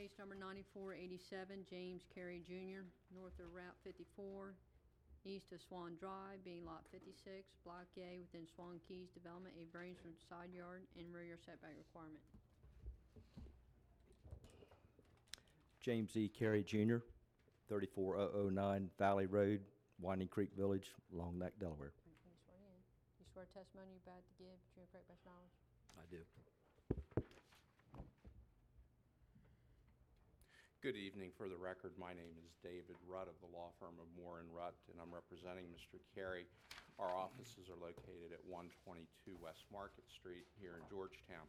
Case number 9487, James Carey Jr., north of Route 54, east of Swan Drive, being Lot 56, Block A, within Swan Keys Development, a variance from side yard and rear yard setback requirement. James E. Carey Jr., 34009 Valley Road, Winding Creek Village, Long Neck, Delaware. You swear in. You swear testimony you're about to give, true and correct best knowledge? I do. Good evening. For the record, my name is David Rutt of the law firm of Moore & Rutt, and I'm representing Mr. Carey. Our offices are located at 122 West Market Street here in Georgetown.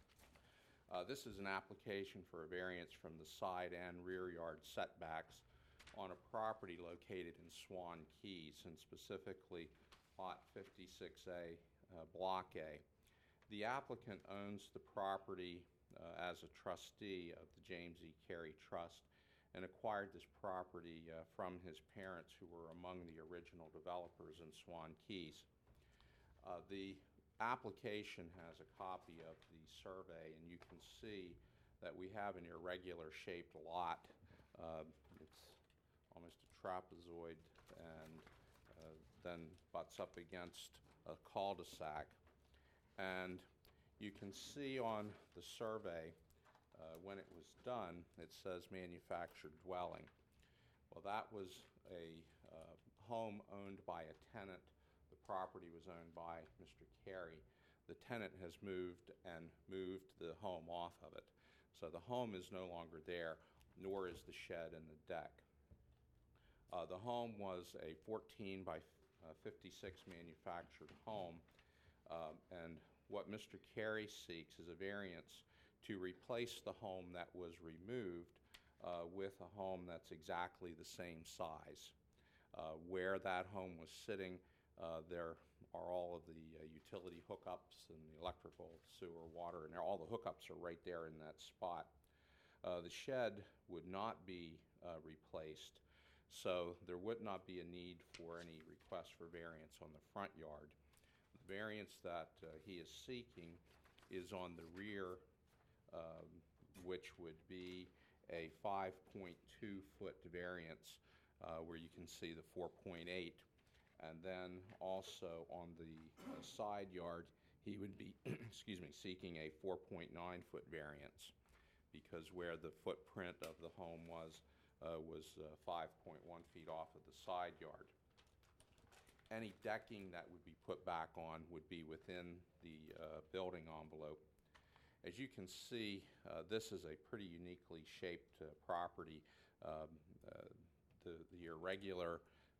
This is an application for a variance from the side and rear yard setbacks on a property located in Swan Keys, and specifically Lot 56A, Block A. The applicant owns the property as a trustee of the James E. Carey Trust and acquired this property from his parents, who were among the original developers in Swan Keys. The application has a copy of the survey, and you can see that we have an irregular shaped lot. It's almost a trapezoid and then butts up against a cul-de-sac. And you can see on the survey, when it was done, it says manufactured dwelling. Well, that was a home owned by a tenant. The property was owned by Mr. Carey. The tenant has moved the home off of it. So the home is no longer there, nor is the shed and the deck. The home was a 14 by 56 manufactured home, and what Mr. Carey seeks is a variance to replace the home that was removed with a home that's exactly the same size. Where that home was sitting, there are all of the utility hookups and the electrical, sewer, water, and all the hookups are right there in that spot. The shed would not be replaced, so there would not be a need for any request for variance on the front yard. The variance that he is seeking is on the rear, which would be a 5.2 foot variance, where you can see the 4.8. And then also on the side yard, he would be seeking a 4.9 foot variance, because where the footprint of the home was 5.1 feet off of the side yard. Any decking that would be put back on would be within the building envelope. As you can see, this is a pretty uniquely shaped property. The irregular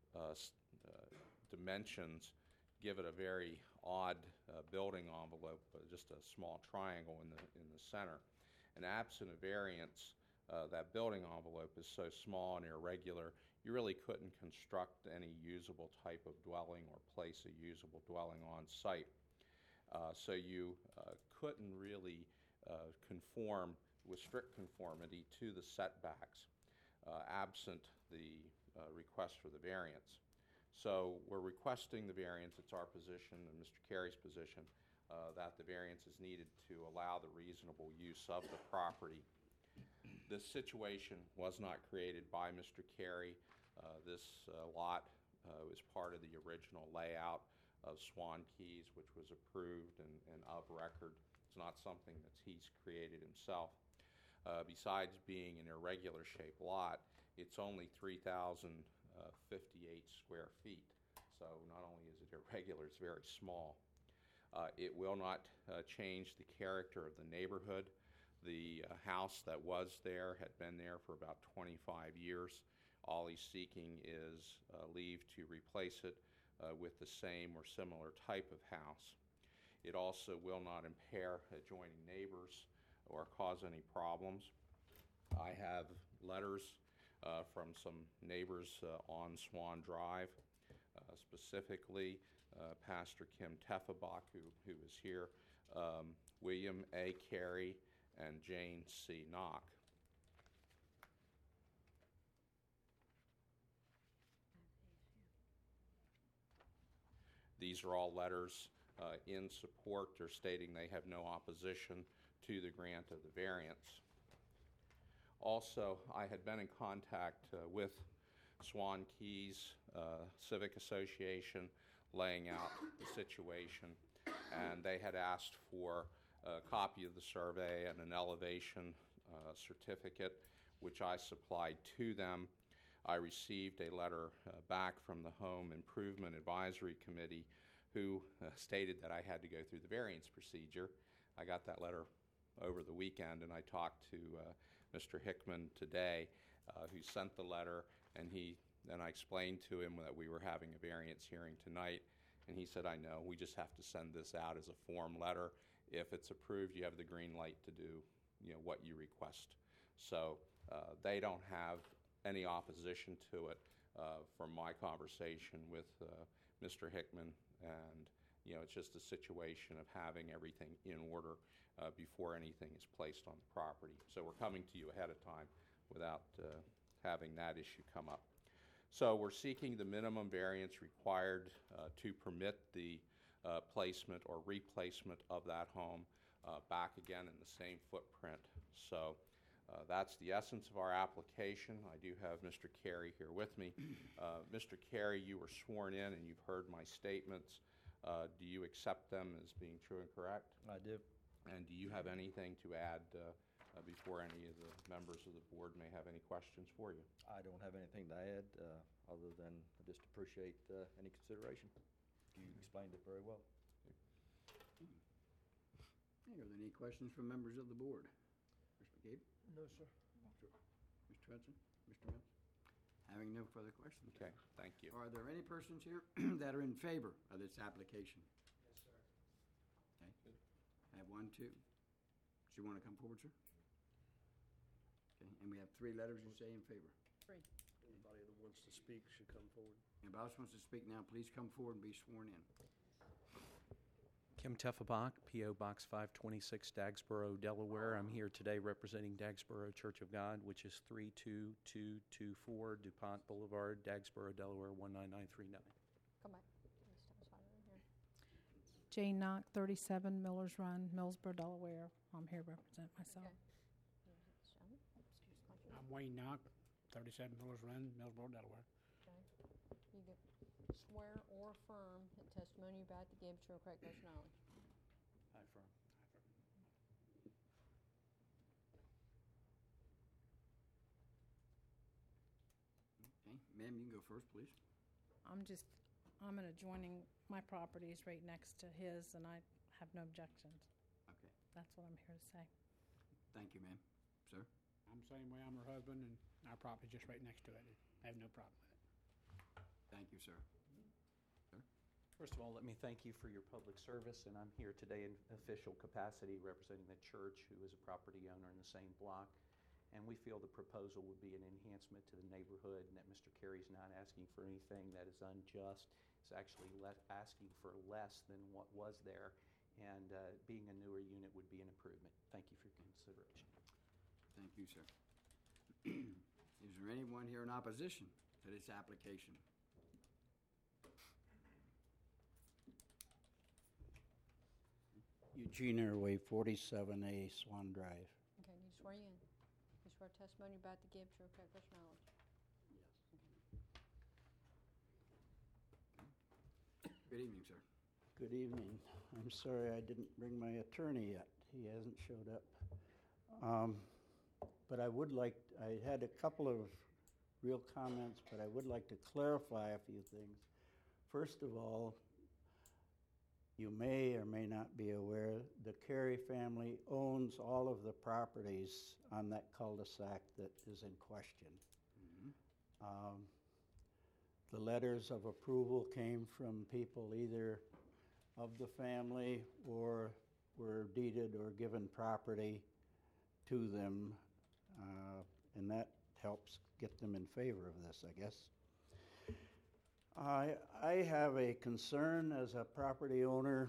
dimensions give it a very odd building envelope, just a small triangle in the center. And absent a variance, that building envelope is so small and irregular, you really couldn't construct any usable type of dwelling or place a usable dwelling on site. So you couldn't really conform with strict conformity to the setbacks, absent the request for the variance. So we're requesting the variance. It's our position and Mr. Carey's position that the variance is needed to allow the reasonable use of the property. This situation was not created by Mr. Carey. This lot was part of the original layout of Swan Keys, which was approved and of record. It's not something that he's created himself. Besides being an irregular shaped lot, it's only 3,058 square feet. So not only is it irregular, it's very small. It will not change the character of the neighborhood. The house that was there had been there for about 25 years. All he's seeking is leave to replace it with the same or similar type of house. It also will not impair adjoining neighbors or cause any problems. I have letters from some neighbors on Swan Drive, specifically Pastor Kim Teffenbach, who is here, William A. Carey, and Jane C. Knock. These are all letters in support or stating they have no opposition to the grant of the variance. Also, I had been in contact with Swan Keys Civic Association, laying out the situation, and they had asked for a copy of the survey and an elevation certificate, which I supplied to them. I received a letter back from the Home Improvement Advisory Committee who stated that I had to go through the variance procedure. I got that letter over the weekend, and I talked to Mr. Hickman today, who sent the letter, and I explained to him that we were having a variance hearing tonight, and he said, I know, we just have to send this out as a form letter. If it's approved, you have the green light to do what you request. So they don't have any opposition to it from my conversation with Mr. Hickman, and it's just a situation of having everything in order before anything is placed on the property. So we're coming to you ahead of time without having that issue come up. So we're seeking the minimum variance required to permit the placement or replacement of that home back again in the same footprint. So that's the essence of our application. I do have Mr. Carey here with me. Mr. Carey, you were sworn in and you've heard my statements. Do you accept them as being true and correct? I do. And do you have anything to add before any of the members of the board may have any questions for you? I don't have anything to add, other than I just appreciate any consideration. You explained it very well. Hey, are there any questions from members of the board? Mr. McCabe? No, sir. Mr. Hudson? Mr. Mills? Having no further questions. Okay, thank you. Are there any persons here that are in favor of this application? Yes, sir. Okay. I have one, two. Do you want to come forward, sir? Okay, and we have 3 letters you say in favor. 3. Anybody that wants to speak should come forward. Anybody else wants to speak now, please come forward and be sworn in. Kim Teffenbach, P.O. Box 526, Dagsboro, Delaware. I'm here today representing Dagsboro Church of God, which is 32224 DuPont Boulevard, Dagsboro, Delaware, 19939. Come back. Step aside right here. Jane Knock, 37 Miller's Run, Millsboro, Delaware. I'm here to represent myself. Okay. I'm Wayne Knock, 37 Miller's Run, Millsboro, Delaware. Okay. You can swear or affirm that testimony you're about to give true or correct best knowledge. I affirm. Okay, ma'am, you can go first, please. I'm an adjoining, my property is right next to his, and I have no objections. Okay, That's what I'm here to say. thank you, ma'am. Sir? I'm the same way, I'm her husband, and our property's just right next to it. I have no problem with it. Thank you, sir. First of all, let me thank you for your public service, and I'm here today in official capacity representing the church, who is a property owner in the same block. And we feel the proposal would be an enhancement to the neighborhood, and that Mr. Carey's not asking for anything that is unjust. He's actually asking for less than what was there, and being a newer unit would be an improvement. Thank you for your consideration. Thank you, sir. Is there anyone here in opposition to this application? Eugene Airway, 47A Swan Drive. Okay, you swear you in. You swear testimony you're about to give true or correct best knowledge. Good evening, sir. Good evening. I'm sorry I didn't bring my attorney yet. He hasn't showed up. But I had a couple of real comments, but I would like to clarify a few things. First of all, you may or may not be aware, the Carey family owns all of the properties on that cul-de-sac that is in question. Mm-hmm. The letters of approval came from people either of the family or were deeded or given property to them, and that helps get them in favor of this, I guess. I have a concern as a property owner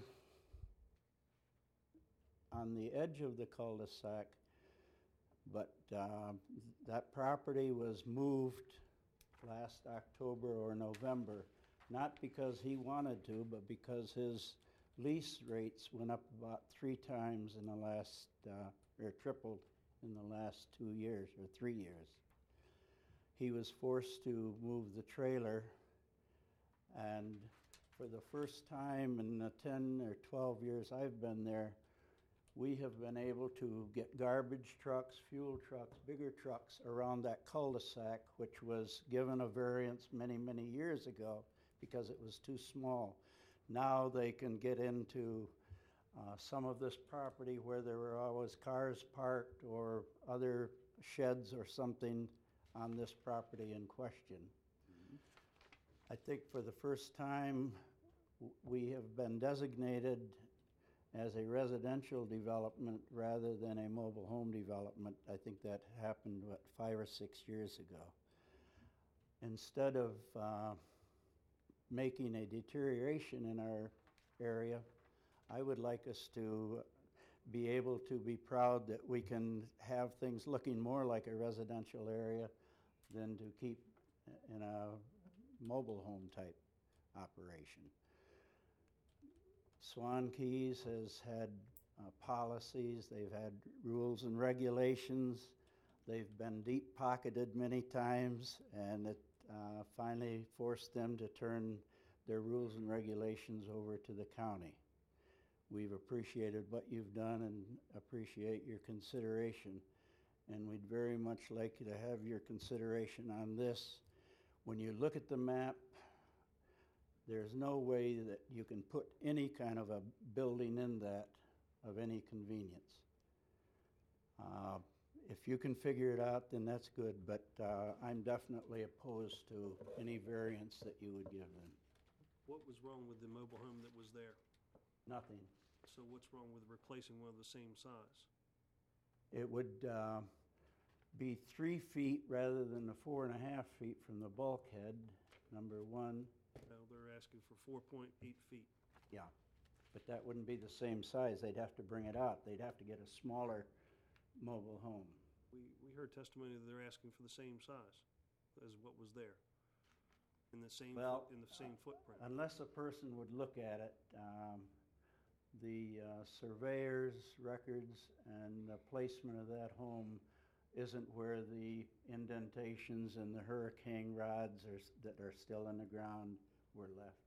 on the edge of the cul-de-sac, but that property was moved last October or November, not because he wanted to, but because his lease rates went up about 3 times in the last, or tripled in the last 2 years or 3 years. He was forced to move the trailer, and for the first time in the 10 or 12 years I've been there, we have been able to get garbage trucks, fuel trucks, bigger trucks around that cul-de-sac, which was given a variance many, many years ago because it was too small. Now they can get into some of this property where there were always cars parked or other sheds or something on this property in question. I think for the first time, we have been designated as a residential development rather than a mobile home development. I think that happened, 5 or 6 years ago. Instead of making a deterioration in our area, I would like us to be able to be proud that we can have things looking more like a residential area than to keep in a mobile home type operation. Swan Keys has had policies, they've had rules and regulations, they've been deep-pocketed many times, and it finally forced them to turn their rules and regulations over to the county. We've appreciated what you've done and appreciate your consideration, and we'd very much like you to have your consideration on this. When you look at the map, there's no way that you can put any kind of a building in that of any convenience. If you can figure it out, then that's good, but I'm definitely opposed to any variance that you would give them. What was wrong with the mobile home that was there? Nothing. So what's wrong with replacing one of the same size? It would be 3 feet rather than the 4.5 feet from the bulkhead, number one. No, they're asking for 4.8 feet. Yeah, but that wouldn't be the same size. They'd have to bring it out. They'd have to get a smaller mobile home. We heard testimony that they're asking for the same size as what was there in the same in the same footprint. Unless a person would look at it, the surveyor's records and the placement of that home isn't where the indentations and the hurricane rods that are still in the ground were left.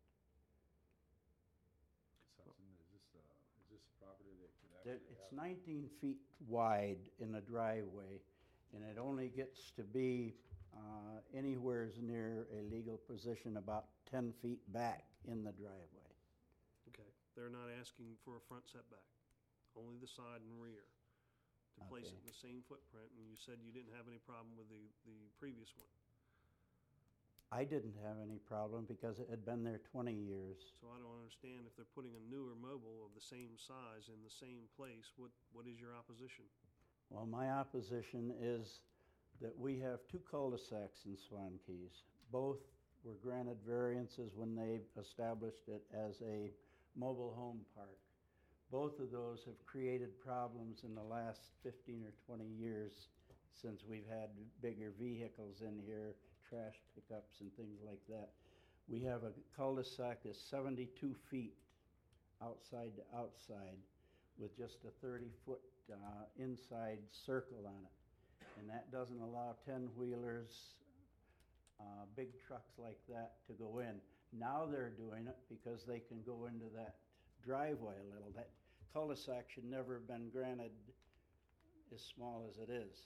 Is this property that could actually It's 19 feet wide in the driveway, and it only gets to be anywhere near a legal position about 10 feet back in the driveway. Okay, they're not asking for a front setback, only the side and rear to place it in the same footprint, and you said you didn't have any problem with the previous one. I didn't have any problem because it had been there 20 years. So I don't understand if they're putting a newer mobile of the same size in the same place, what is your opposition? Well, my opposition is that we have 2 cul-de-sacs in Swan Keys. Both were granted variances when they established it as a mobile home park. Both of those have created problems in the last 15 or 20 years since we've had bigger vehicles in here, trash pickups and things like that. We have a cul-de-sac that's 72 feet outside to outside with just a 30-foot inside circle on it. And that doesn't allow 10-wheelers, big trucks like that to go in. Now they're doing it because they can go into that driveway a little. That cul-de-sac should never have been granted as small as it is.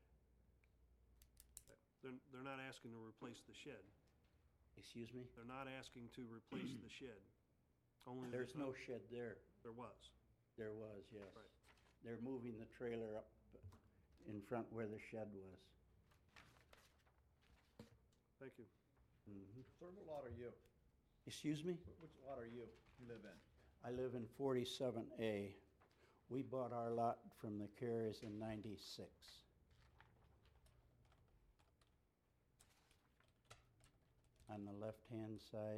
They're not asking to replace the shed. Excuse me? They're not asking to replace the shed. Only There's no shed there. There was. There was, yes. Right. They're moving the trailer up in front where the shed was. Thank you. Mhm. Sir, what lot are you? Excuse me? Which lot are you live in? I live in 47A. We bought our lot from the Carries in 96. On the left-hand side.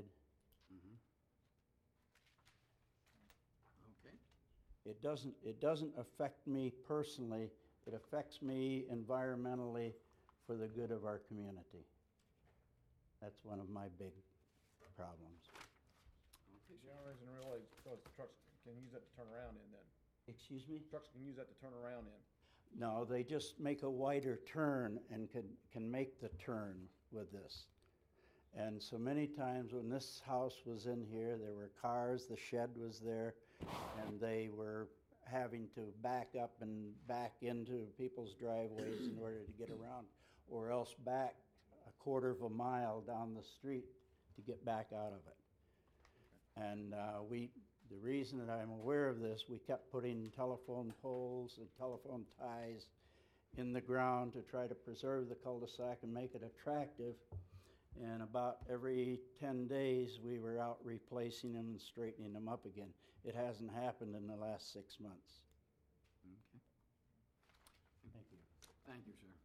Okay. It doesn't affect me personally. It affects me environmentally for the good of our community. That's one of my big problems. Okay, The only reason really is because the trucks can use that to turn around in then. Excuse me? Trucks can use that to turn around in. No, they just make a wider turn and can make the turn with this. And so many times when this house was in here, there were cars, the shed was there, and they were having to back up and back into people's driveways in order to get around, or else back a quarter of a mile down the street to get back out of it. And the reason that I'm aware of this, we kept putting telephone poles and telephone ties in the ground to try to preserve the cul-de-sac and make it attractive. And about every 10 days, we were out replacing them and straightening them up again. It hasn't happened in the last 6 months. Okay. Thank you. Thank you, sir.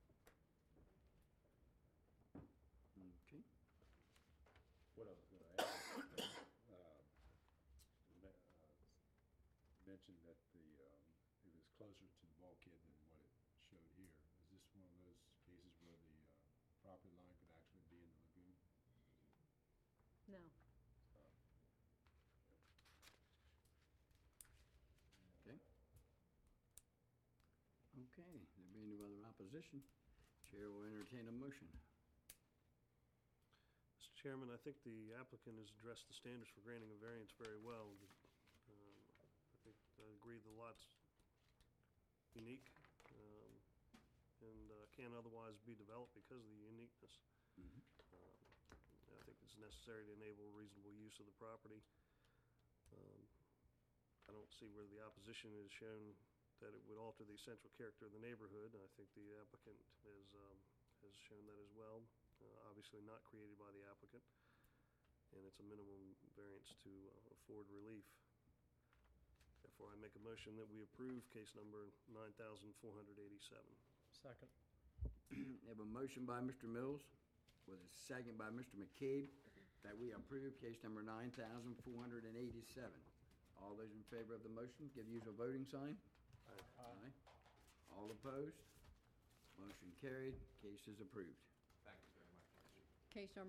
Okay. What I was gonna ask, mentioned that it was closer to the bulkhead than what it showed here. Is this one of those cases where the property line could actually be in the lagoon? No. Okay. Okay, there being no other opposition, Chair will entertain a motion. Mr. Chairman, I think the applicant has addressed the standards for granting a variance very well. I agree the lot's unique and can't otherwise be developed because of the uniqueness. I think it's necessary to enable reasonable use of the property. I don't see where the opposition has shown that it would alter the essential character of the neighborhood. I think the applicant has shown that as well. Obviously not created by the applicant, and it's a minimum variance to afford relief. Therefore, I make a motion that we approve case number 9,487. Second. Have a motion by Mr. Mills with a second by Mr. McCabe that we approve case number 9,487. All those in favor of the motion, give use a voting sign. Aye. All opposed? Motion carried. Case is approved. Thank you very much. Case number